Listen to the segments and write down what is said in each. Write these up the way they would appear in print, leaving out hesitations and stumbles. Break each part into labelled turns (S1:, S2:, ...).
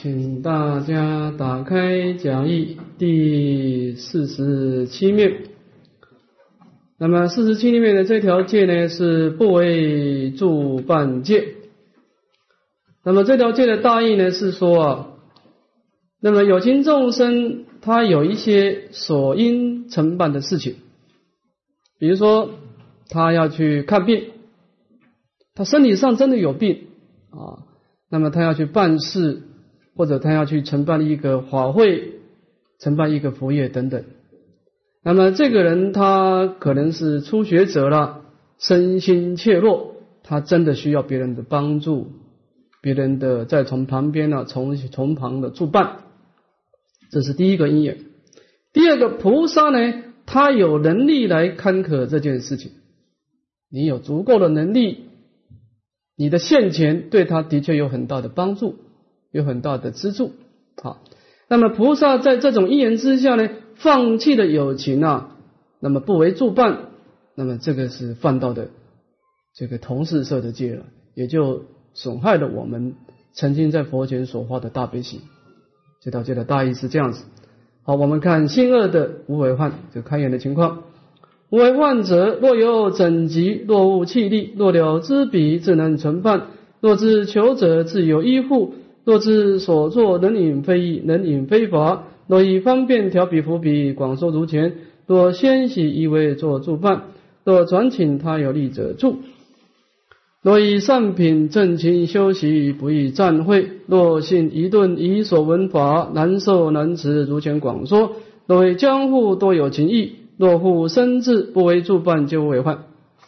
S1: 请大家打开讲义第47面。那么47里面的这条戒呢，是不为助伴戒。那么这条戒的大意呢，是说那么有情众生他有一些所应承办的事情，比如说他要去看病，他身体上真的有病那么他要去办事，或者他要去承办一个法会，承办一个佛业等等。那么这个人他可能是初学者了，身心怯弱，他真的需要别人的帮助，别人的再从旁边从旁的助伴，这是第一个因缘。第二个，菩萨呢，他有能力来坎坷这件事情，你有足够的能力，你的现前对他的确有很大的帮助，有很大的资助。好，那么菩萨在这种因缘之下呢，放弃了有情那么不为助伴，那么这个是犯到的这个同事色的戒了，也就损害了我们曾经在佛前所发的大悲心。这条戒的大意是这样子。好，我们看心恶的无为患，这开眼的情况。无为患者，若有整疾，若无气力，若了知彼，自能存办；若知求者，自有依护；若知所作能引非义，能引非法；若以方便调彼伏彼，广说如前；若先喜依为作助伴；若转请他有力者助；若以善品正勤修习，不易暂会；若信疑顿，以所闻法难受难持，如前广说；若为江户多有情义，若复生智，不为助伴，就无为患。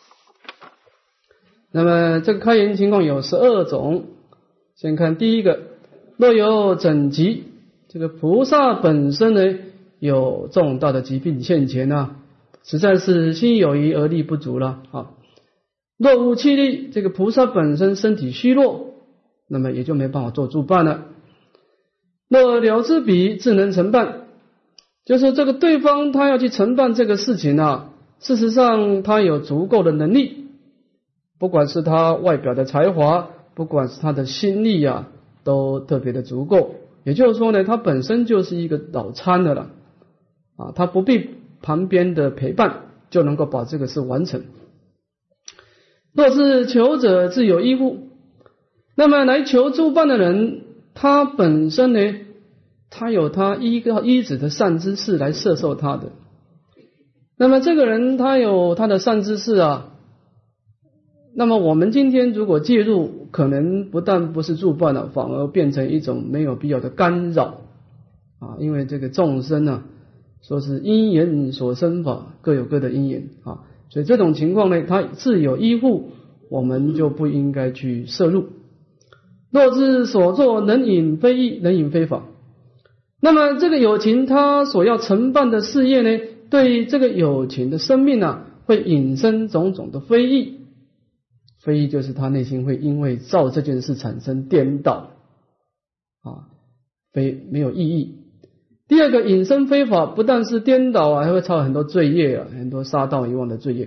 S1: 那么这个开言情况有12种。先看第一个，若有整疾，这个菩萨本身呢有重大的疾病现前实在是心有余而力不足了若无气力，这个菩萨本身身体虚弱，那么也就没办法做助伴了。若了知彼，自能承办，就是这个对方他要去承办这个事情事实上他有足够的能力，不管是他外表的才华，不管是他的心力都特别的足够。也就是说呢，他本身就是一个老参的了他不必旁边的陪伴就能够把这个事完成。若是求者，自有依护，那么来求助伴的人，他本身呢，他有他依止的善知识来摄受他的。那么这个人他有他的善知识那么我们今天如果介入，可能不但不是助伴反而变成一种没有必要的干扰因为这个众生说是因缘所生法，各有各的因缘所以这种情况呢，他自有依护，我们就不应该去摄入。若知所作能引非义，能引非法，那么这个有情他所要承办的事业呢，对这个有情的生命会引生种种的非义。非义就是他内心会因为造这件事产生颠倒没有意义。第二个，引生非法，不但是颠倒还会造很多罪业很多杀盗遗忘的罪业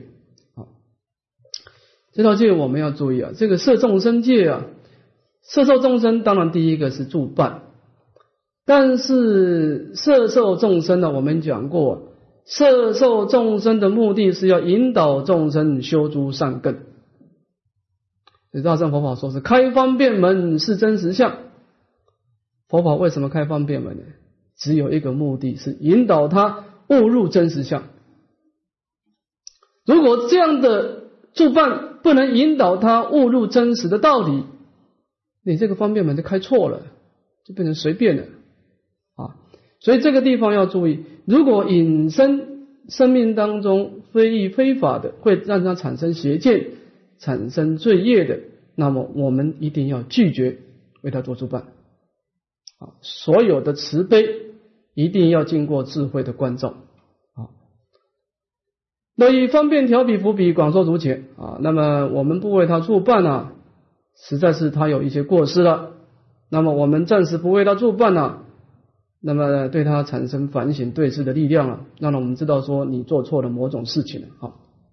S1: 这条戒我们要注意这个摄众生戒摄受众生当然第一个是助伴，但是摄受众生我们讲过，摄受众生的目的是要引导众生修诸善根。大乘佛法说是开方便门，是真实相。佛法为什么开方便门呢？只有一个目的，是引导他悟入真实相。如果这样的助伴不能引导他悟入真实的道理，你这个方便门就开错了，就变成随便了所以这个地方要注意，如果引生生命当中非义非法的，会让他产生邪见，产生罪业的，那么我们一定要拒绝为他做助伴所有的慈悲一定要经过智慧的关照若以方便调彼伏彼，广说如前那么我们不为他助伴实在是他有一些过失了，那么我们暂时不为他助伴那么对他产生反省对峙的力量让我们知道说你做错了某种事情了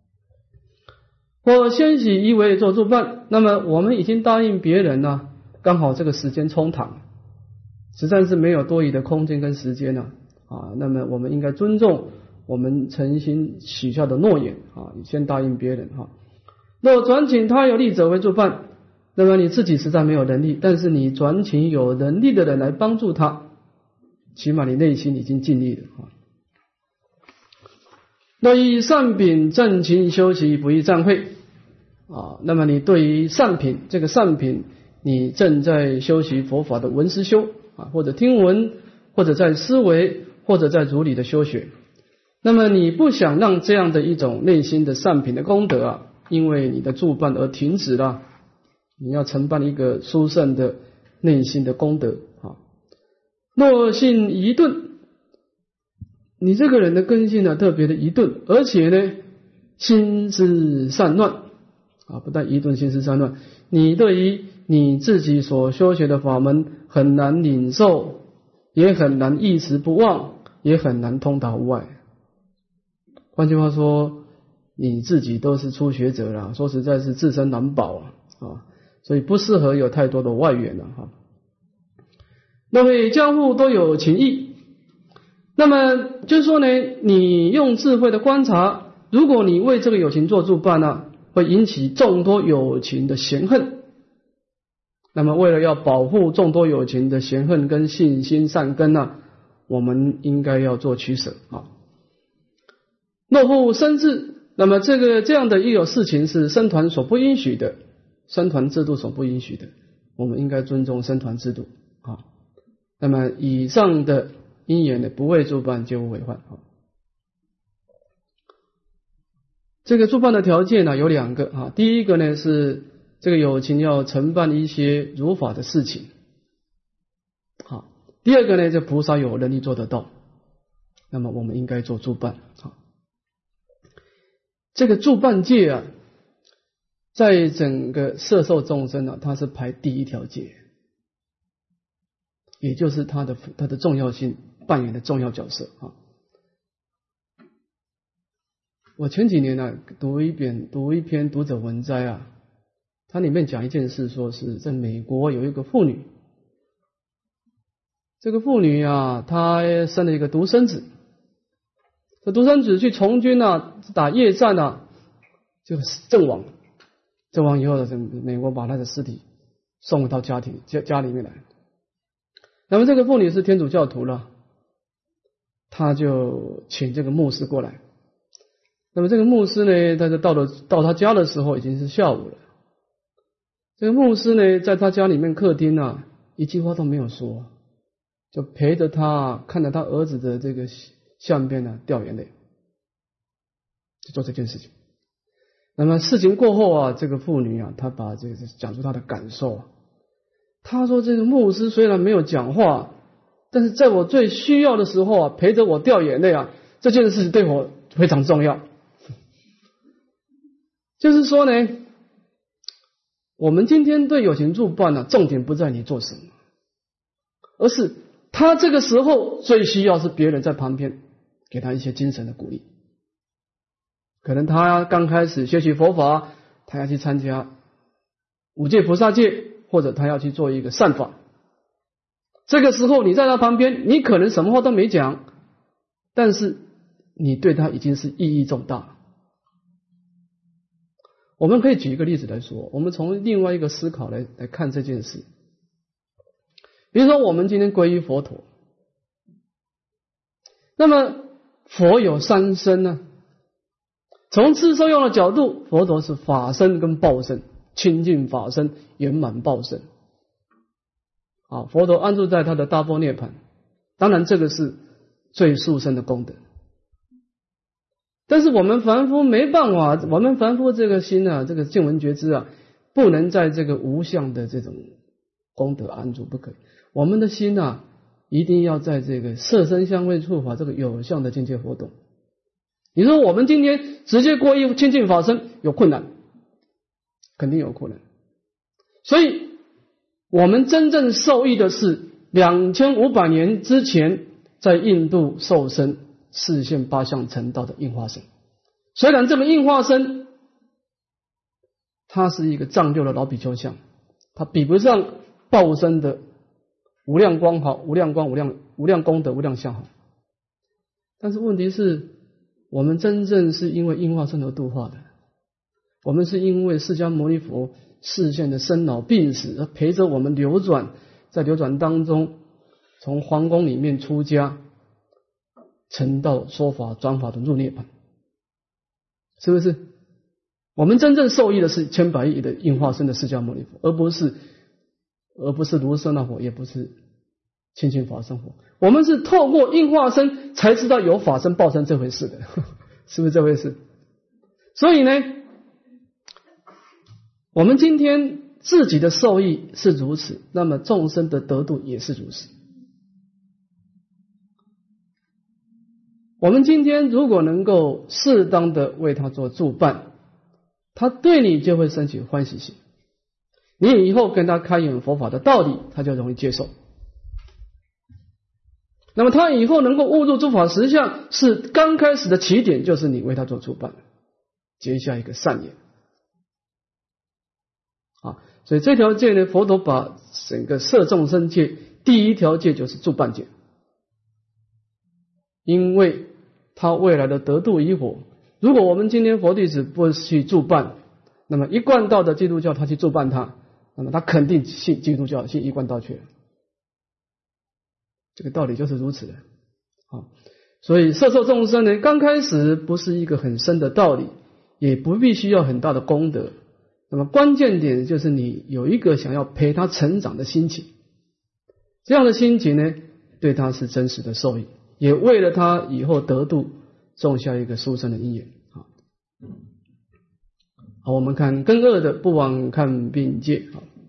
S1: 或先喜依为做助伴，那么我们已经答应别人刚好这个时间冲堂， 实在是没有多余的空间跟时间那么我们应该尊重我们诚心许下的诺言你先答应别人若转请他有力者为助伴，那么你自己实在没有能力，但是你转请有能力的人来帮助他，起码你内心已经尽力了若以善品正勤修习，不易暂会那么你对于善品，这个善品你正在修习佛法的闻思修或者听闻，或者在思维，或者在如理的修学，那么你不想让这样的一种内心的善品的功德因为你的助伴而停止了，你要承办一个殊胜的内心的功德若性疑钝，你这个人的根性特别的疑钝，而且呢心思散乱不但疑钝，心思散乱，你对于你自己所修学的法门很难领受，也很难一时不忘，也很难通达无碍。换句话说，你自己都是初学者啦，说实在是自身难保所以不适合有太多的外援那为交互都有情义，那么就是说呢，你用智慧的观察，如果你为这个有情做助伴会引起众多有情的嫌恨，那么为了要保护众多有情的嫌恨跟信心善根我们应该要做取舍若复生智，那么这样的一种事情是僧团所不允许的，僧团制度所不允许的，我们应该尊重僧团制度那么以上的因缘呢，不为助伴，皆无违患这个助伴的条件有两个第一个呢是这个有情要承办一些如法的事情第二个呢，这菩萨有能力做得到，那么我们应该做助伴这个助伴戒在整个摄受众生它是排第一条戒，也就是它的重要性扮演的重要角色我前几年读一篇读者文摘它里面讲一件事，说是在美国有一个妇女，这个妇女她生了一个独生子，这独生子去从军打夜战就阵亡，阵亡以后美国把他的尸体送到家里面来。那么这个妇女是天主教徒了，他就请这个牧师过来。那么这个牧师呢，他就到他家的时候已经是下午了。这个牧师呢，在他家里面客厅一句话都没有说，就陪着他，看着他儿子的这个相片掉眼泪，就做这件事情。那么事情过后这个妇女她把这个讲出她的感受。她说这个牧师虽然没有讲话，但是在我最需要的时候陪着我掉眼泪这件事对我非常重要。就是说呢，我们今天对有情助伴重点不在你做什么，而是他这个时候最需要是别人在旁边给他一些精神的鼓励。可能他刚开始学习佛法，他要去参加五戒菩萨戒，或者他要去做一个善法，这个时候你在他旁边，你可能什么话都没讲，但是你对他已经是意义重大。我们可以举一个例子来说，我们从另外一个思考来看这件事。比如说我们今天皈依佛陀，那么佛有三身从自受用的角度，佛陀是法身跟报身，清净法身，圆满报身佛陀安住在他的大波涅槃，当然这个是最殊胜的功德。但是我们凡夫没办法，我们凡夫这个心这个见闻觉知不能在这个无相的这种功德安住，不可以。我们的心一定要在这个色身香味触法这个有相的境界活动。你说我们今天直接皈依清净法身有困难，肯定有困难。所以我们真正受益的是2500年之前在印度受生示现八相成道的应化身。虽然这个应化身它是一个藏六的老比丘像，它比不上报身的无量光好，无量光，无量功德，无量相好。但是问题是，我们真正是因为应化身而度化的，我们是因为释迦牟尼佛示现的生老病死，而陪着我们流转，在流转当中，从皇宫里面出家，成道说法转法轮入涅槃，是不是？我们真正受益的是千百亿的应化身的释迦牟尼佛，而不是卢舍那佛，也不是清净法身佛。我们是透过应化身才知道有法身报身这回事的，是不是这回事？所以呢，我们今天自己的受益是如此，那么众生的得度也是如此。我们今天如果能够适当的为他做助伴，他对你就会升起欢喜心，你以后跟他开演佛法的道理，他就容易接受。那么他以后能够悟入诸法实相，是刚开始的起点，就是你为他做助伴，结下一个善缘。所以这条戒呢，佛陀把整个摄众生戒第一条戒就是助伴戒，因为他未来的得度疑惑，如果我们今天佛弟子不去助伴，那么一贯道的基督教他去助伴他，那么他肯定信基督教，信一贯道去了。这个道理就是如此的。所以摄受众生呢，刚开始不是一个很深的道理，也不必须要很大的功德。那么关键点就是你有一个想要陪他成长的心情，这样的心情呢，对他是真实的受益，也为了他以后得度种下一个殊胜的因缘。好，我们看根二的不枉看病戒。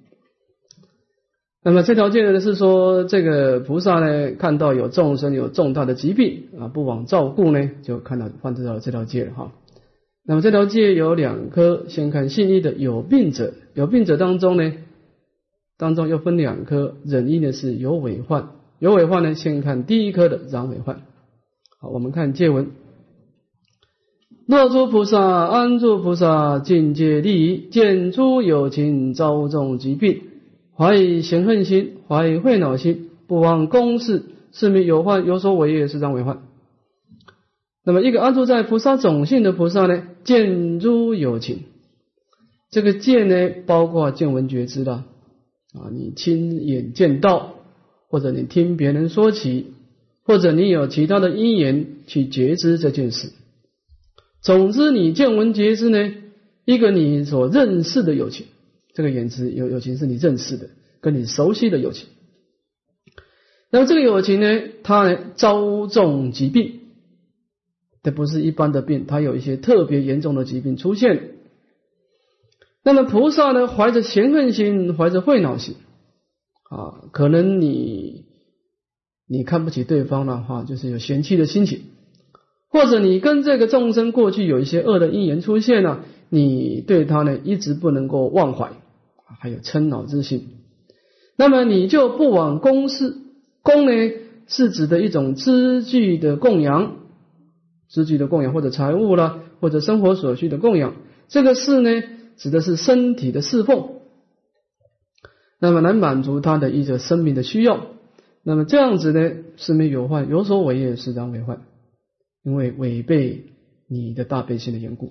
S1: 那么这条戒呢是说，这个菩萨呢看到有众生有重大的疾病不枉照顾呢，就看到犯这条戒了。那么这条戒有两科，先看信一的有病者，有病者当中又分两科，忍一呢是有违患，有违患呢先看第一科的染违患。好，我们看戒文：若诸菩萨安住菩萨境界利益，见诸有情遭众疾病，怀以嫌恨心，怀以慧恼心，不忘公事，是名有患，有所违业，是染违患。那么一个安住在菩萨种性的菩萨呢，见诸有情，这个见呢包括见闻觉知的你亲眼见到，或者你听别人说起，或者你有其他的因缘去觉知这件事。总之你见闻觉知呢，一个你所认识的有情，这个有情是你认识的，跟你熟悉的有情。那么这个有情呢，他呢遭众疾病，这不是一般的病，它有一些特别严重的疾病出现。那么菩萨呢，怀着嫌恨心，怀着慧恼心可能你看不起对方的话，就是有嫌弃的心情，或者你跟这个众生过去有一些恶的因缘出现了，你对他呢一直不能够忘怀，还有嗔恼之心，那么你就不枉公事。公呢是指的一种资具的供养，或者财物啦，或者生活所需的供养。这个事呢指的是身体的侍奉，那么来满足他的一个生命的需要。那么这样子呢是名有患，有所违业，是染违患，因为违背你的大悲心的缘故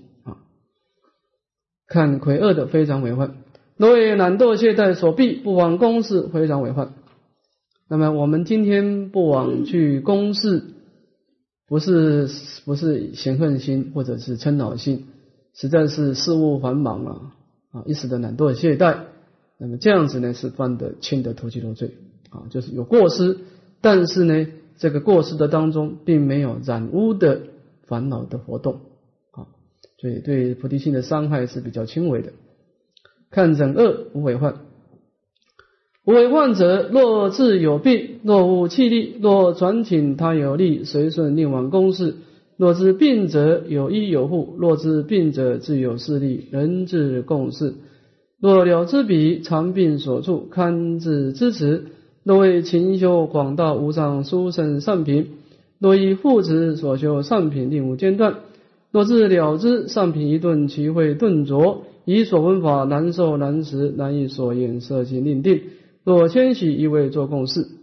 S1: 看魁二的非常违患，若为懒惰懈怠所逼，不枉公事，非常违患。那么我们今天不枉去公事，不是嫌恨心或者是嗔恼心，实在是事务繁忙一时的懒惰懈怠，那么这样子呢是犯的轻的投机漏罪就是有过失，但是呢这个过失的当中并没有染污的烦恼的活动所以对菩提心的伤害是比较轻微的。看忍二无违患，无违患者，若自有病，若无气力，若传请他有力，随顺令往公事。若知病者有依有护，若知病者自有势力，人自共事。若了知彼常病所处，堪自支持。若为勤修广大无上殊胜善品，若以护持所修善品令无间断。若自了知善品一顿，其会顿着，以所闻法难受难识，难以所言摄心令定。 若先喜一味做共事。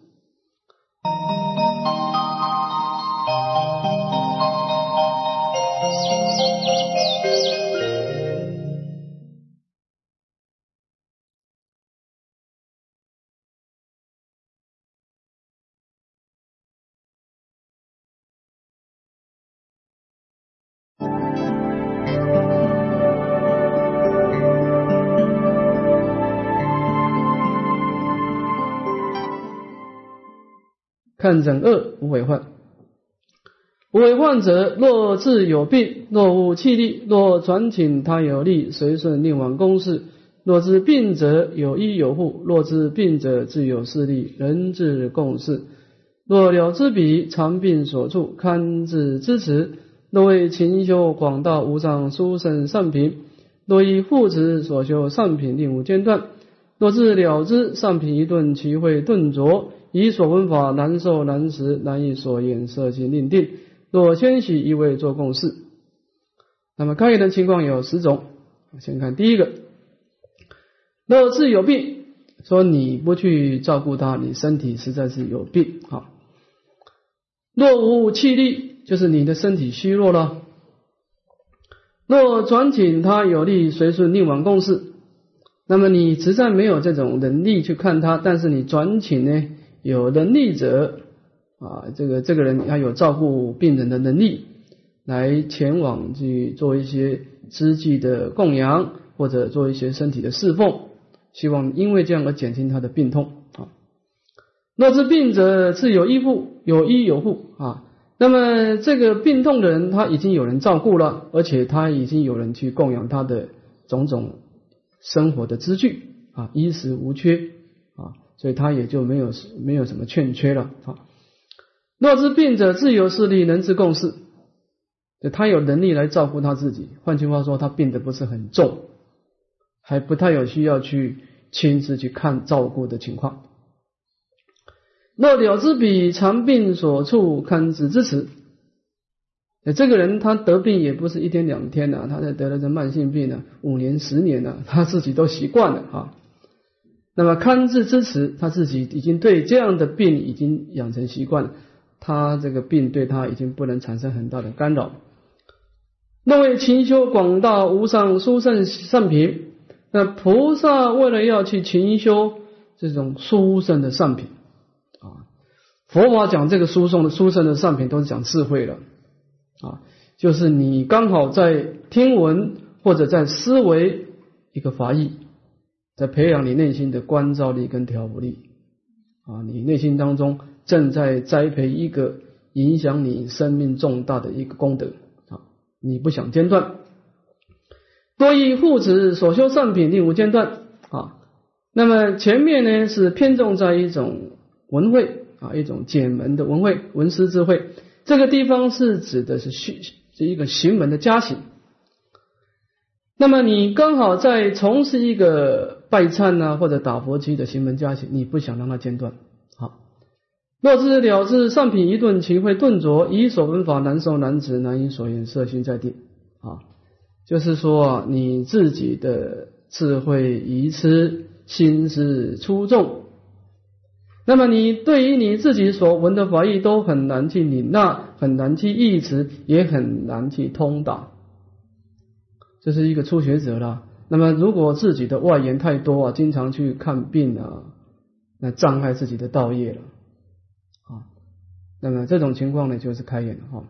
S1: 看诊二无为患。无为患者，若自有病，若无气力，若转请他有力，随顺令往公事。若知病者有依有护，若知病者自有势力，人自共事。若了知彼，常病所处，堪自支持。若为勤修广大无上殊胜善品，若以护持所修善品令无间断。若自了知善品一顿，其会顿拙，以所闻法难受难识，难以所言摄心令定。若先喜一味做共事。那么开业的情况有10种。先看第一个，若自有病，说你不去照顾他，你身体实在是有病。若无气力，就是你的身体虚弱了。若转请他有力，随顺令往公事，那么你实在没有这种能力去看他，但是你转请呢，有能力者这个人他有照顾病人的能力，来前往去做一些资济的供养，或者做一些身体的侍奉，希望因为这样而减轻他的病痛。若知病者自有依护，有依有护那么这个病痛的人他已经有人照顾了，而且他已经有人去供养他的种种生活的资具衣食无缺所以他也就没有什么欠缺了若知病者自有势力，能自共事，他有能力来照顾他自己，换句话说，他病得不是很重，还不太有需要去亲自去看照顾的情况。若了知彼，常病所处，堪自支持。这个人他得病也不是1天2天他得了这慢性病5年10年他自己都习惯了那么堪自支持，他自己已经对这样的病已经养成习惯了，他这个病对他已经不能产生很大的干扰。若为勤修广大无上殊胜善品，那菩萨为了要去勤修这种殊胜的善品佛法讲这个殊胜的善品都是讲智慧了就是你刚好在听闻或者在思维一个法义，在培养你内心的观照力跟调伏力你内心当中正在栽培一个影响你生命重大的一个功德你不想间断。多以护持所修善品令无间断那么前面呢是偏重在一种文慧一种解门的文慧，文思智慧，这个地方是指的是一个行门的加行。那么你刚好在从事一个拜忏或者打佛七的行门加行，你不想让它间断若知了知善品一顿，其会顿拙，以所闻法难受难执，难以所言摄心在定就是说你自己的智慧愚痴，心思粗重，那么你对于你自己所闻的法义都很难去领纳，很难去忆持，也很难去通达，这是一个初学者啦。那么如果自己的外缘太多经常去看病那障碍自己的道业了那么这种情况呢就是开眼了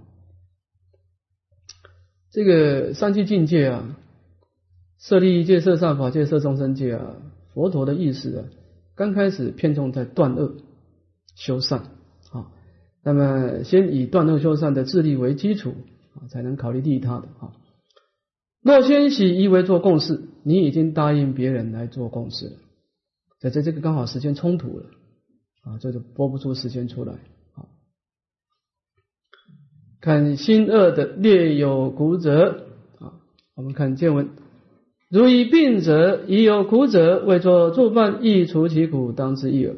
S1: 这个三七境界色利益界、色善法界、色众生界佛陀的意思刚开始偏重在断恶修善那么先以断恶修善的自利为基础才能考虑利他的若先喜一为做共事，你已经答应别人来做共事了，在这个刚好时间冲突了这就拨不出时间出来看心恶的略有苦者我们看见文，如以病者，已有苦者，为作助伴，亦除其苦，当知一耳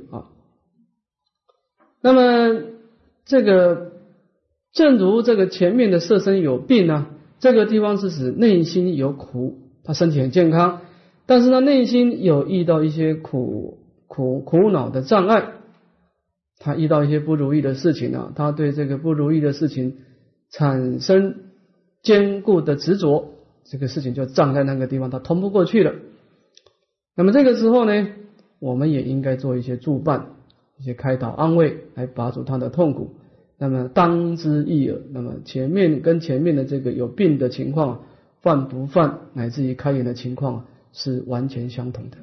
S1: 那么这个正如这个前面的色身有病这个地方是指内心有苦，他身体很健康，但是他内心有遇到一些苦苦恼的障碍，他遇到一些不如意的事情啊，他对这个不如意的事情产生坚固的执着，这个事情就障在那个地方，他通不过去了。那么这个时候呢，我们也应该做一些助伴，一些开导安慰，来拔除他的痛苦。那么当之亦尔，那么前面跟前面的这个有病的情况，犯不犯，乃至于开眼的情况是完全相同的。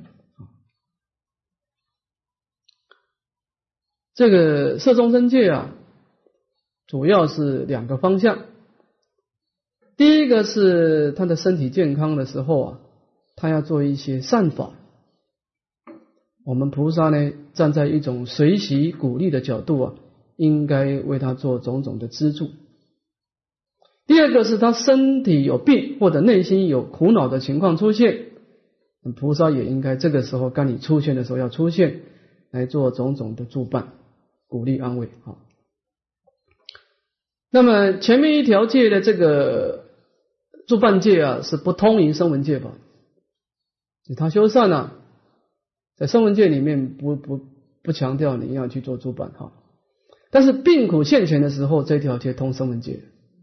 S1: 这个摄众生戒啊，主要是两个方向。第一个是他的身体健康的时候啊，他要做一些善法。我们菩萨呢，站在一种随喜鼓励的角度啊，应该为他做种种的资助。第二个是他身体有病或者内心有苦恼的情况出现，菩萨也应该这个时候当你出现的时候要出现，来做种种的助伴、鼓励、安慰啊。那么前面一条戒的这个助伴戒啊，是不通于声闻戒法，他修善啊，在声闻戒里面不强调你要去做助伴哈。但是病苦现前的时候，这条戒通声闻戒。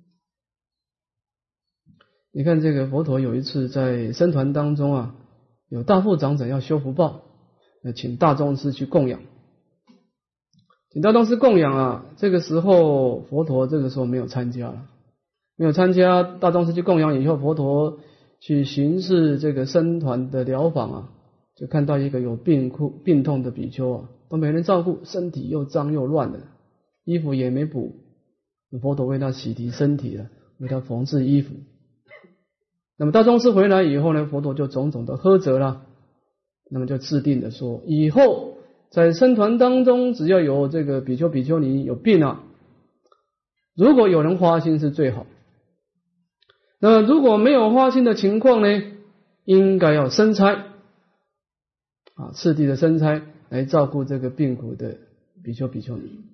S1: 你看这个佛陀有一次在僧团当中啊，有大富长者要修福报，请大宗师去供养，请大宗师供养啊。这个时候佛陀这个时候没有参加了，没有参加大宗师去供养以后，佛陀去巡视这个僧团的疗房啊，就看到一个有病痛的比丘啊，都没人照顾，身体又脏又乱的，衣服也没补，佛陀为他洗涤身体了，为他缝制衣服。那么大宗师回来以后呢，佛陀就种种的呵责了，那么就制定的说，以后在僧团当中，只要有这个比丘比丘尼有病啊，如果有人发心是最好，那么如果没有发心的情况呢，应该要生差啊，次第的生差来照顾这个病苦的比丘比丘尼。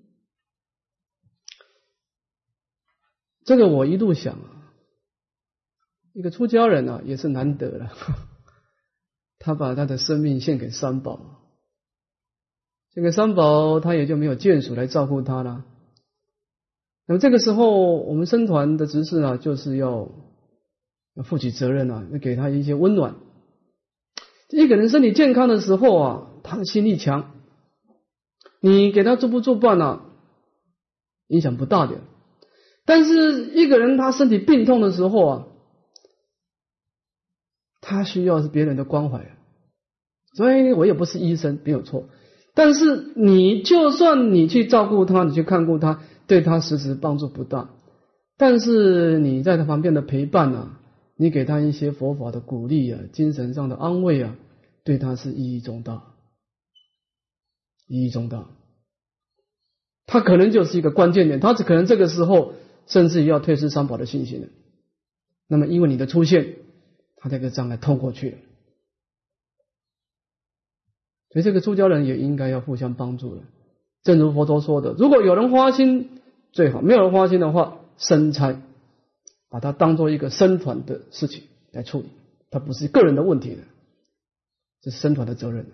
S1: 这个我一度想啊，一个出家人啊，也是难得了，他把他的生命献给三宝，这个三宝他也就没有眷属来照顾他了。那么这个时候，我们僧团的执事啊，就是要负起责任啊，要给他一些温暖。一个人身体健康的时候啊，他的心力强，你给他助不助伴啊，影响不大的。但是一个人他身体病痛的时候啊，他需要是别人的关怀，所以我也不是医生，没有错。但是你就算你去照顾他，你去看顾他，对他实质帮助不大。但是你在他旁边的陪伴啊，你给他一些佛法的鼓励啊，精神上的安慰啊，对他是意义重大，意义重大。他可能就是一个关键点，他可能这个时候甚至于要退失三宝的信心了。那么因为你的出现，他这个障碍通过去了。所以这个出家人也应该要互相帮助了。正如佛陀说的，如果有人发心最好，没有人发心的话，生差，把它当做一个僧团的事情来处理，它不是个人的问题的，这是僧团的责任。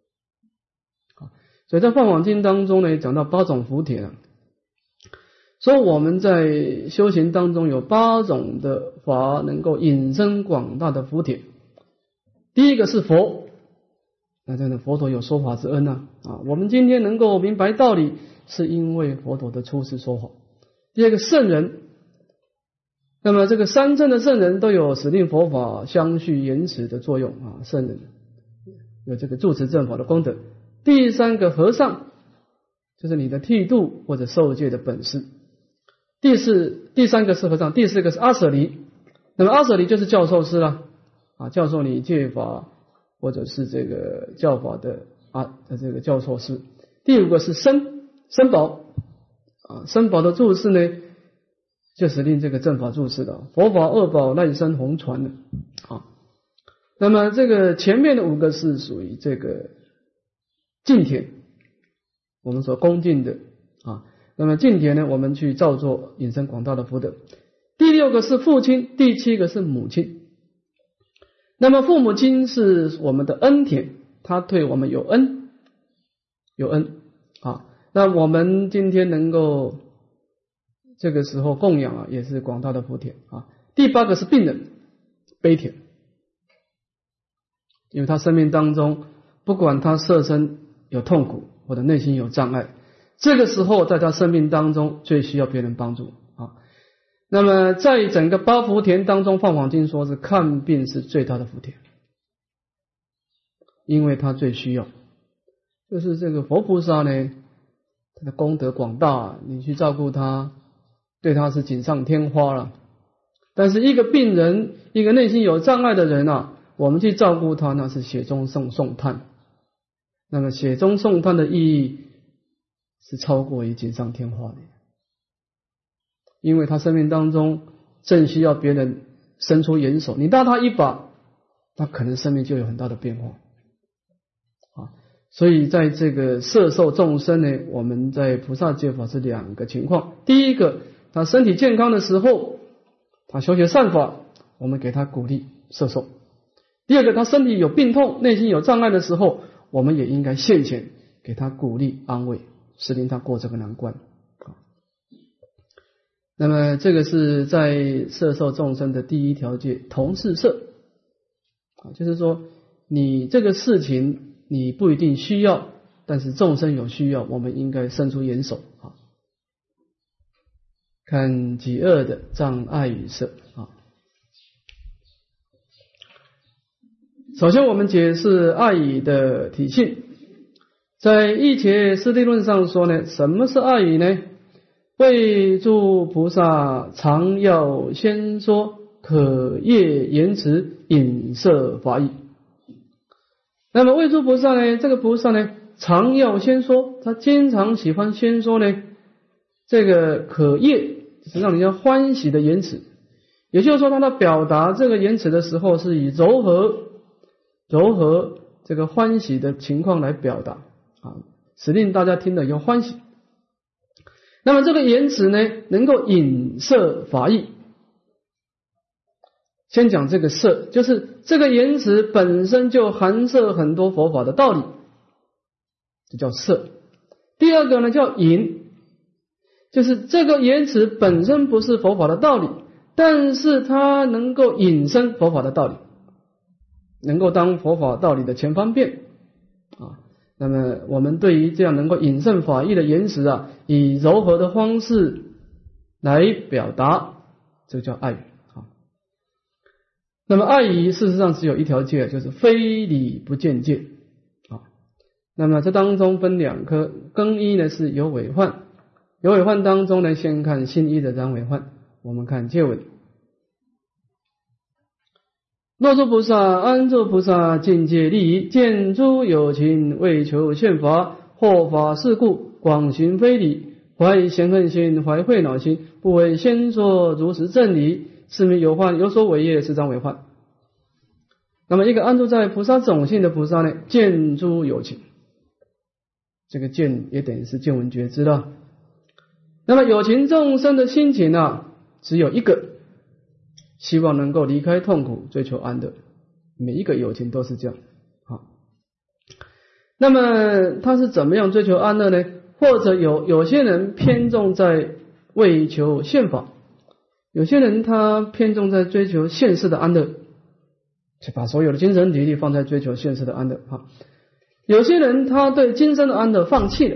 S1: 所以在《梵网经》当中呢，讲到8种福田啊，说我们在修行当中有8种的法能够引生广大的福田。第一个是佛，那真的佛陀有说法之恩啊，我们今天能够明白道理，是因为佛陀的出世说法。第二个圣人，那么这个三乘的圣人都有使令佛法相续延迟的作用啊，圣人有这个住持正法的功德。第三个和尚，就是你的剃度或者受戒的本事。第三个是和尚，第四个是阿舍离。那么阿舍离就是教授师了啊，教授你戒法或者是这个教法的这个教授师。第五个是僧宝啊，僧宝的住持呢，就是令这个正法住持的佛法二宝赖生红传的啊。那么这个前面的5个是属于这个敬田，我们所恭敬的啊。那么敬田呢，我们去造作引生广大的福德。第6个是父亲，第7个是母亲。那么父母亲是我们的恩田，他对我们有恩， 有恩啊。那我们今天能够这个时候供养也是广大的福田啊。第8个是病人悲田，因为他生命当中不管他色身有痛苦或者内心有障碍，这个时候在他生命当中最需要别人帮助啊。那么在整个8福田当中，放榜经说是看病是最大的福田，因为他最需要。就是这个佛菩萨呢，他的功德广大，你去照顾他，对他是锦上添花了。但是一个病人，一个内心有障碍的人我们去照顾他，那是雪中送炭。那么雪中送炭的意义是超过于锦上添花的，因为他生命当中正需要别人伸出援手，你拉他一把，他可能生命就有很大的变化。所以在这个摄受众生呢，我们在菩萨戒法是2个情况。第一个，他身体健康的时候，他修学善法，我们给他鼓励摄受。第二个，他身体有病痛，内心有障碍的时候，我们也应该现前给他鼓励安慰，使令他过这个难关。那么这个是在摄受众生的第1条戒，同事摄，就是说你这个事情你不一定需要，但是众生有需要，我们应该伸出援手。看己恶的障碍与摄。首先我们解释爱语的体性。在一切师地论上说呢，什么是爱语呢？为诸菩萨常要先说，可业言辞，引摄法义。那么为诸菩萨呢，这个菩萨呢，常要先说，他经常喜欢先说呢，这个可业是让人家欢喜的言辞，也就是说他表达这个言辞的时候是以柔和这个欢喜的情况来表达使令大家听了有欢喜。那么这个言辞呢，能够引摄法义。先讲这个摄，就是这个言辞本身就含摄很多佛法的道理，这叫摄。第二个呢叫引，就是这个言辞本身不是佛法的道理，但是它能够引申佛法的道理，能够当佛法道理的前方便那么我们对于这样能够引申法义的言辞以柔和的方式来表达，这叫爱语。那么爱语事实上只有1条戒，就是非理不见戒那么这当中分2科，更一呢是有违患，有违患当中呢，先看信义的然违患。我们看戒文：若诸菩萨安住菩萨境界利益，见诸有情为求宪法，或法事故，广行非礼，怀嫌恨心，怀慧恼心，不为先说如实正理，是名有患，有所违业，是障违患。那么一个安住在菩萨种性的菩萨呢，见诸有情，这个见也等于是见闻觉知了。那么有情众生的心情只有一个，希望能够离开痛苦，追求安乐。每一个有情都是这样那么他是怎么样追求安乐呢？或者有些人偏重在为求宪法，有些人他偏重在追求现世的安乐，就把所有的精神体力放在追求现世的安乐有些人他对今生的安乐放弃了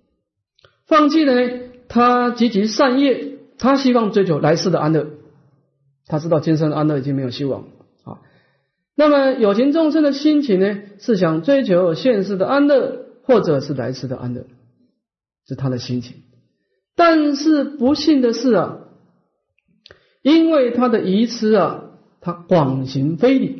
S1: 呢，他积极善业，他希望追求来世的安乐，他知道今生的安乐已经没有希望那么有情众生的心情呢，是想追求现世的安乐，或者是来世的安乐，是他的心情。但是不幸的是因为他的愚痴他广行非礼，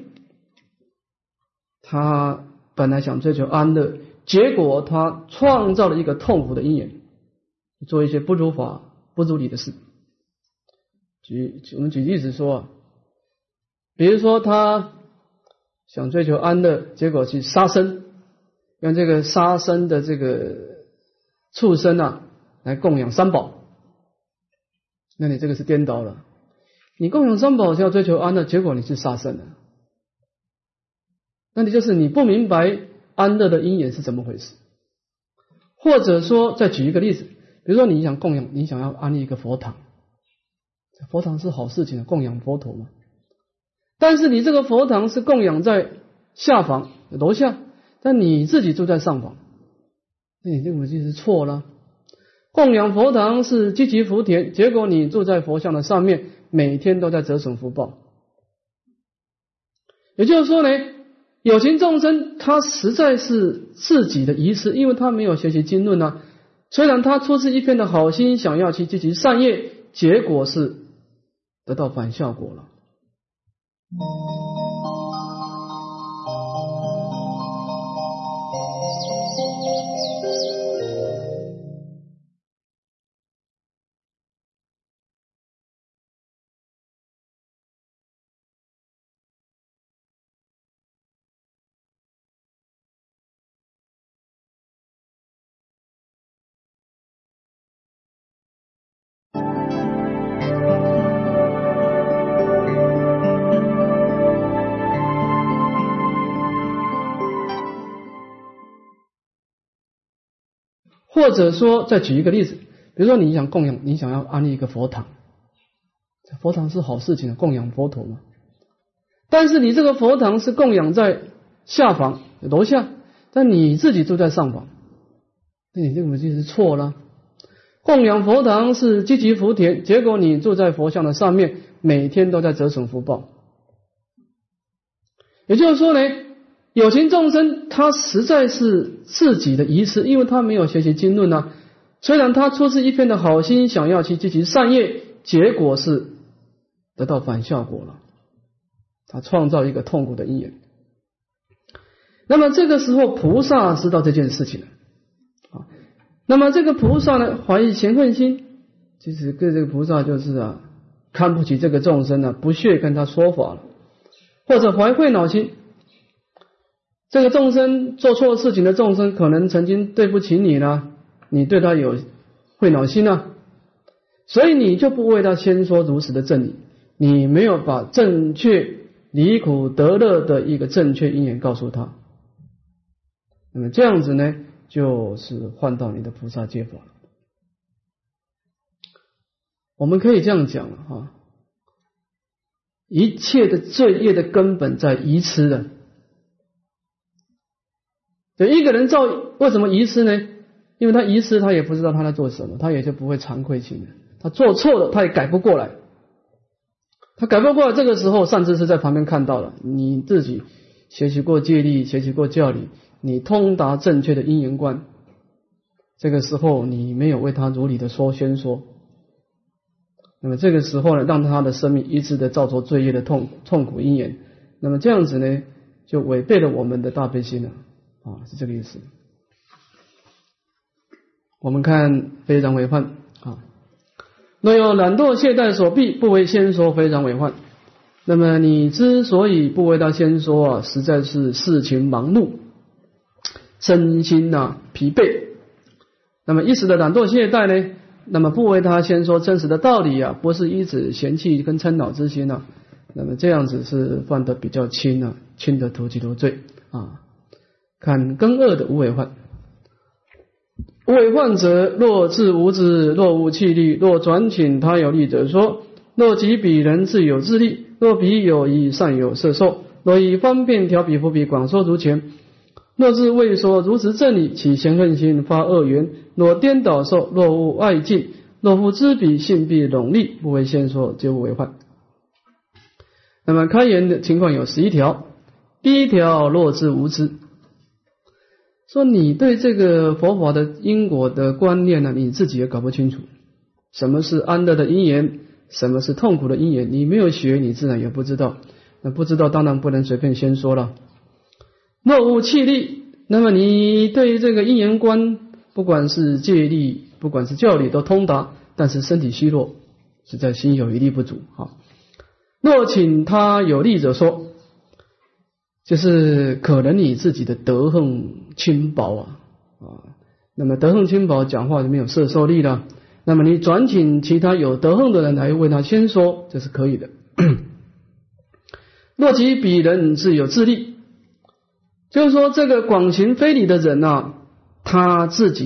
S1: 他本来想追求安乐，结果他创造了一个痛苦的因缘，做一些不如法不如理的事。我们举例子说比如说他想追求安乐，结果去杀生，用这个杀生的这个畜生来供养三宝，那你这个是颠倒了。你供养三宝是要追求安乐，结果你是杀生了，那你就是你不明白安乐的因缘是怎么回事。 或者说再举一个例子，比如说你想供养，你想要安立一个佛堂，佛堂是好事情，供养佛陀嘛。但是你这个佛堂是供养在下房楼下，但你自己住在上房，那你这个就是错了。供养佛堂是积极福田，结果你住在佛像的上面，每天都在折损福报。也就是说呢，有情众生他实在是自己的愚痴，因为他没有学习经论啊。虽然他出自一片的好心，想要去积极善业，结果是得到反效果了。或者说再举一个例子，比如说你想供养，你想要安立一个佛堂，佛堂是好事情，供养佛陀嘛。但是你这个佛堂是供养在下房楼下，但你自己住在上房，那你这个就是错了。供养佛堂是积极福田，结果你住在佛像的上面，每天都在折损福报。也就是说呢，有情众生他实在是自己的愚痴，因为他没有学习经论啊。虽然他出自一片的好心，想要去积极善业，结果是得到反效果了，他创造一个痛苦的因缘。那么这个时候菩萨知道这件事情了啊。那么这个菩萨呢，怀疑嫌恨心，其实跟这个菩萨就是看不起这个众生不屑跟他说法了，或者怀慧恼心。这个众生做错事情的众生，可能曾经对不起你了，你对他有慧恼心所以你就不为他先说如实的正理，你没有把正确离苦得乐的一个正确因缘告诉他。那么这样子呢，就是换到你的菩萨戒法了。我们可以这样讲了一切的罪业的根本在愚痴的。对，一个人为什么愚痴呢？因为他愚痴，他也不知道他在做什么，他也就不会惭愧心了。他做错了，他也改不过来。他改不过来，这个时候善知识在旁边看到了，你自己学习过戒律，学习过教理，你通达正确的因缘观，这个时候你没有为他如理的宣说，那么这个时候呢，让他的生命一直的造作罪业的痛苦因缘，那么这样子呢，就违背了我们的大悲心了是这个意思。我们看非常为患若有懒惰懈怠所逼，不为先说，非常为患。那么你之所以不为他先说实在是事情忙碌，身心疲惫。那么一时的懒惰懈怠呢，那么不为他先说真实的道理不是依止嫌弃跟嗔恼之心那么这样子是犯得比较轻轻的投机头罪看根恶的无为患。无为患者，若自无知，若无气力，若转请他有力者说，若即彼人自有自力，若彼有疑善有摄受，若以方便调彼伏彼广说如前，若自未说如实正理，起嫌恨心发恶缘，若颠倒受，若无爱敬，若复知彼性必拢立，不为先说，皆无为患。那么开言的情况有11条。第一条，若自无知，说你对这个佛法的因果的观念你自己也搞不清楚，什么是安乐的因缘，什么是痛苦的因缘，你没有学，你自然也不知道。那不知道当然不能随便先说了。若无气力，那么你对这个因缘观，不管是戒律，不管是教理都通达，但是身体虚弱，实在心有余力不足若请他有力者说，就是可能你自己的德行轻薄那么德行轻薄，讲话就没有摄受力了，那么你转请其他有德行的人来为他先说，这是可以的。若即彼人自有自力，就是说这个广行非礼的人他自己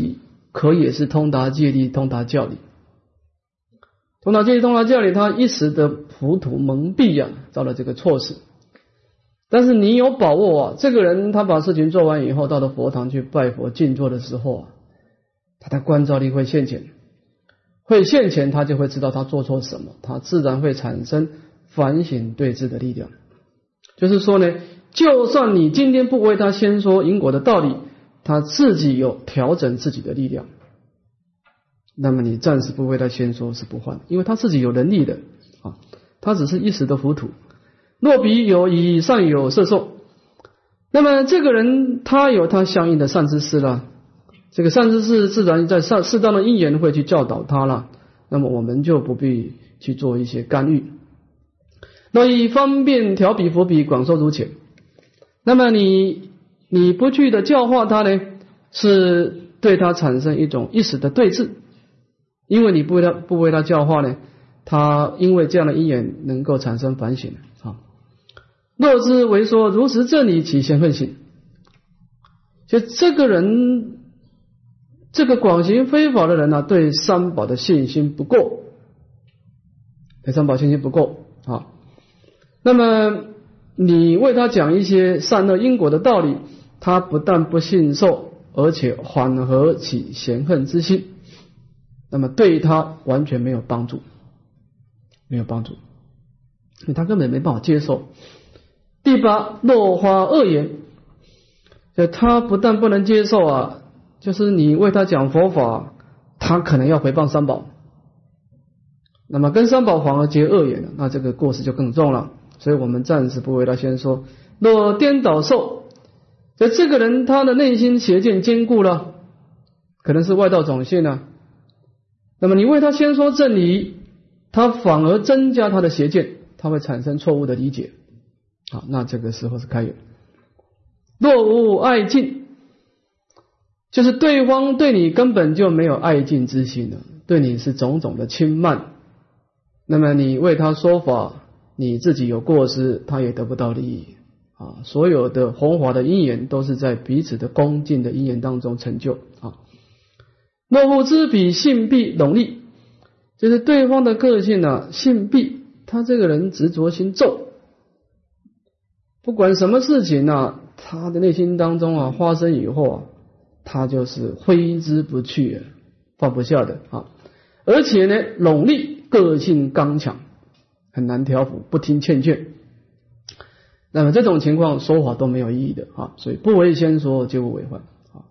S1: 可也是通达戒力、通达教理。通达戒力、通达教理，他一时的糊涂蒙蔽啊，造了这个错事。但是你有把握啊，这个人他把事情做完以后，到了佛堂去拜佛静坐的时候啊，他的观照力会现前，他就会知道他做错什么，他自然会产生反省对治的力量。就是说呢，就算你今天不为他先说因果的道理，他自己有调整自己的力量，那么你暂时不为他先说是不换，因为他自己有能力的啊，他只是一时的糊涂。若彼有以善有摄受，那么这个人他有他相应的善知识了，这个善知识自然在适当的因缘会去教导他了，那么我们就不必去做一些干预。那以方便调彼伏彼，广受如前。那么你不去的教化他呢，是对他产生一种一时的对峙，因为你不为他教化呢，他因为这样的因缘能够产生反省啊。若知为说如实正理，其贤恨性。就这个人，这个广行非法的人呢，对三宝的信心不够，对三宝信心不够啊。那么你为他讲一些善恶因果的道理，他不但不信受，而且缓和起嫌恨之心，那么对他完全没有帮助，因为他根本没办法接受。第八，落花恶言，就他不但不能接受啊，就是你为他讲佛法，他可能要诽谤三宝，那么跟三宝反而结恶言了，那这个过失就更重了。所以我们暂时不为他先说。若颠倒受，所以这个人他的内心邪见坚固了，可能是外道种性啊，那么你为他先说正理，他反而增加他的邪见，他会产生错误的理解。好，那这个时候是开眼。若无爱敬，就是对方对你根本就没有爱敬之心了，对你是种种的轻慢，那么你为他说法，你自己有过失，他也得不到利益啊。所有的弘法的因缘都是在彼此的恭敬的因缘当中成就啊。若不知彼性弊容力，就是对方的个性啊，性弊，他这个人执着心重，不管什么事情啊，他的内心当中啊发生以后啊，他就是挥之不去，放不下的啊。而且呢，容力个性刚强，很难调伏，不听劝。那么这种情况说法都没有意义的啊，所以不为先说，皆无为患啊。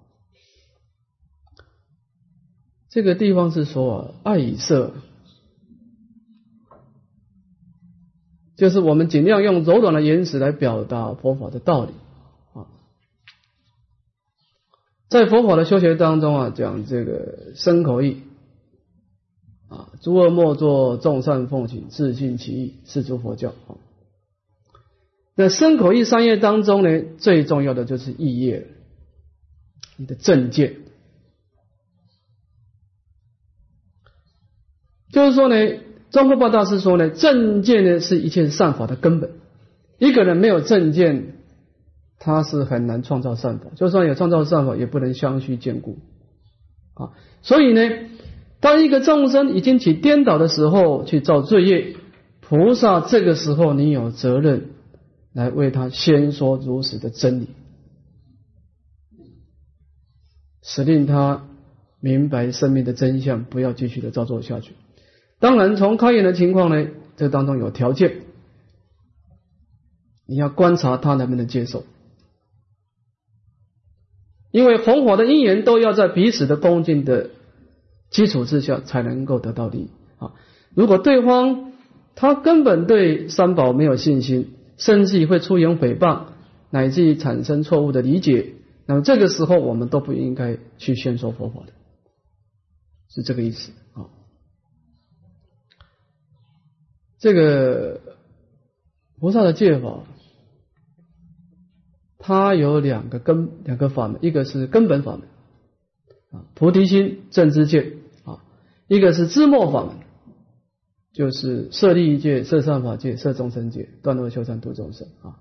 S1: 这个地方是说啊，爱以色，就是我们尽量用柔软的言辞来表达佛法的道理啊。在佛法的修学当中啊，讲这个身口意啊，诸恶莫作，众善奉行，自信其意，是诸佛教啊。那身口意三业当中呢，最重要的就是意业，你的正见。就是说呢，宗喀巴大师说呢，正见呢是一切善法的根本。一个人没有正见，他是很难创造善法，就算有创造善法，也不能相续坚固啊。所以呢，当一个众生已经起颠倒的时候，去造罪业，菩萨这个时候你有责任来为他先说如实的真理，使令他明白生命的真相，不要继续的造作下去。当然从开眼的情况呢，这当中有条件，你要观察他能不能接受，因为弘法的因缘都要在彼此的恭敬的基础之下才能够得到利益啊。如果对方他根本对三宝没有信心，甚至于会出言诽谤，乃至于产生错误的理解，那么这个时候我们都不应该去宣说佛法的，是这个意思啊。这个菩萨的戒法，它有两个法门，一个是根本法门啊，菩提心正知戒啊，一个是知末法门，就是摄利益戒、摄善法戒、摄众生戒、断恶修善度众生啊。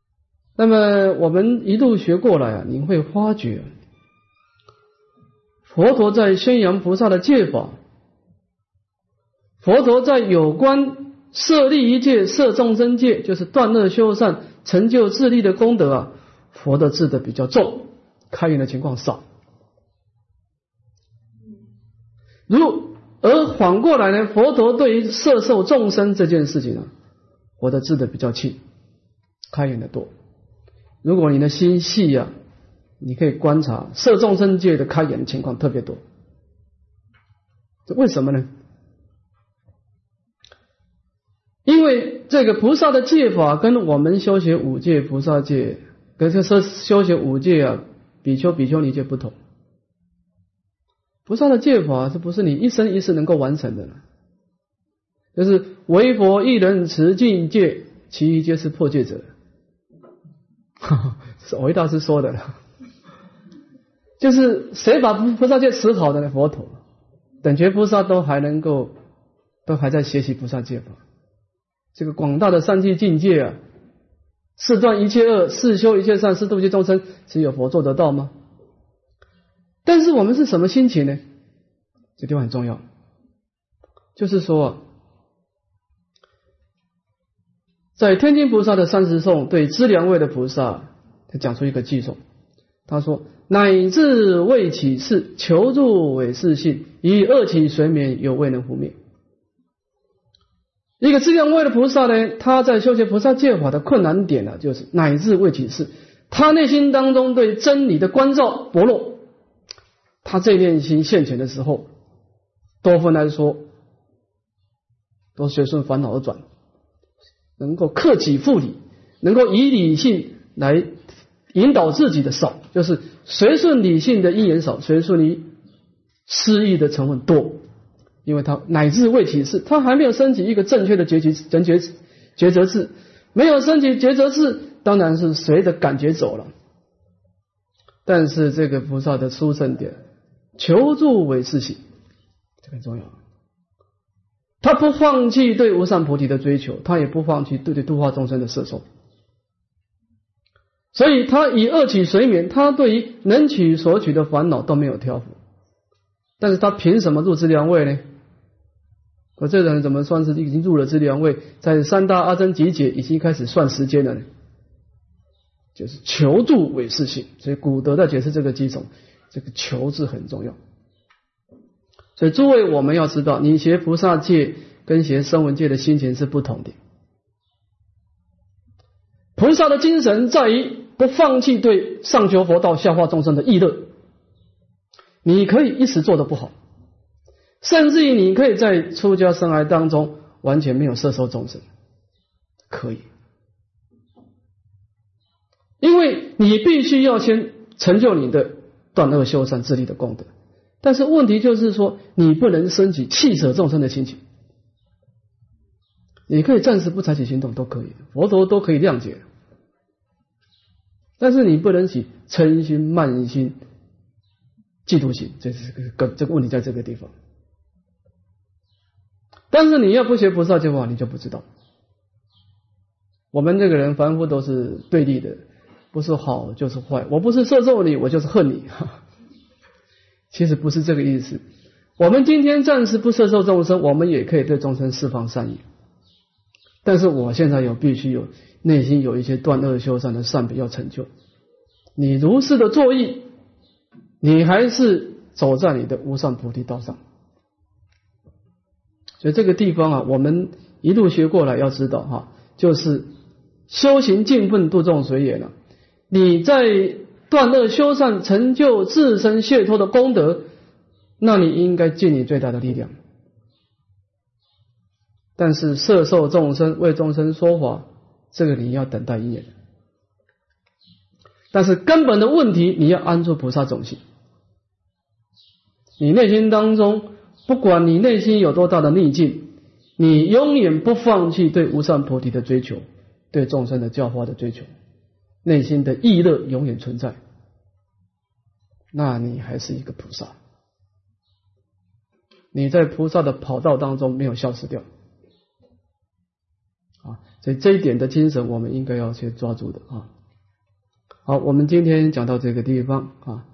S1: 那么我们一路学过来啊，你会发觉佛陀在宣扬菩萨的戒法，佛陀在有关设立一戒、摄众生戒，就是断恶修善、成就自利的功德啊，佛的字的比较重，开言的情况少。而反过来呢，佛陀对于摄受众生这件事情啊，佛的字的比较轻，开言的多。如果你的心细啊，你可以观察摄众生戒的开言的情况特别多。这为什么呢？因为这个菩萨的戒法跟我们修学五戒菩萨戒，跟修学五戒啊，比丘比丘尼戒不同。菩萨的戒法这不是你一生一世能够完成的，就是唯佛一人持禁戒，其余皆是破戒者。是藕益大师说的，就是谁把菩萨戒持好的呢？佛陀等觉菩萨都还在学习菩萨戒法。这个广大的三际境界啊，四断一切恶，四修一切善，四度一切众生，只有佛做得到吗？但是我们是什么心情呢？这地方很重要，就是说在天津菩萨的30颂对资粮位的菩萨，他讲出一个偈颂，他说：乃至未起事，求助为是性，以恶起随眠，犹未能拂灭。一个资粮位的菩萨呢，他在修学菩萨戒法的困难点呢，就是乃至未起事，他内心当中对真理的关照薄弱，他这念心现前的时候，多分来说都随顺烦恼而转，能够克己复礼，能够以理性来引导自己的少，就是随顺理性的因缘少，随顺于失意的成分多。因为他乃至未起事，他还没有升起一个正确的抉择智，没有升起抉择智，当然是随着感觉走了。但是这个菩萨的殊胜点，求助为是行，这个很重要。他不放弃对无上菩提的追求，他也不放弃对度化众生的摄受，所以他以恶起随眠，他对于能取所取的烦恼都没有挑拂。但是他凭什么入资粮位呢？我这人怎么算是已经入了资粮位，在三大阿僧集解已经开始算时间了呢？就是求助为是行，所以古德在解释这个偈颂，这个求字很重要。所以诸位我们要知道，你学菩萨戒跟学声闻戒的心情是不同的。菩萨的精神在于不放弃对上求佛道下化众生的意乐，你可以一时做得不好，甚至于你可以在出家生涯当中完全没有摄受众生，可以，因为你必须要先成就你的断恶修善自利的功德。但是问题就是说，你不能升起弃舍众生的心情。你可以暂时不采取行动都可以，佛陀都可以谅解，但是你不能起嗔心、慢心、嫉妒心，这个问题在这个地方。但是你要不学菩萨戒法，你就不知道。我们这个人凡夫都是对立的，不是好就是坏，我不是摄受你，我就是恨你。其实不是这个意思。我们今天暂时不摄受众生，我们也可以对众生释放善意。但是我现在必须有内心有一些断恶修善的善比要成就。你如是的作意，你还是走在你的无上菩提道上。所以这个地方啊，我们一路学过来要知道哈，就是修行尽分度众随缘了。你在断恶修善成就自身解脱的功德，那你应该尽你最大的力量。但是摄受众生为众生说法，这个你要等待因缘。但是根本的问题，你要安住菩萨种性。你内心当中，不管你内心有多大的逆境，你永远不放弃对无上菩提的追求，对众生的教化的追求，内心的意乐永远存在，那你还是一个菩萨。你在菩萨的跑道当中没有消失掉啊，所以这一点的精神我们应该要去抓住的啊。好，我们今天讲到这个地方啊。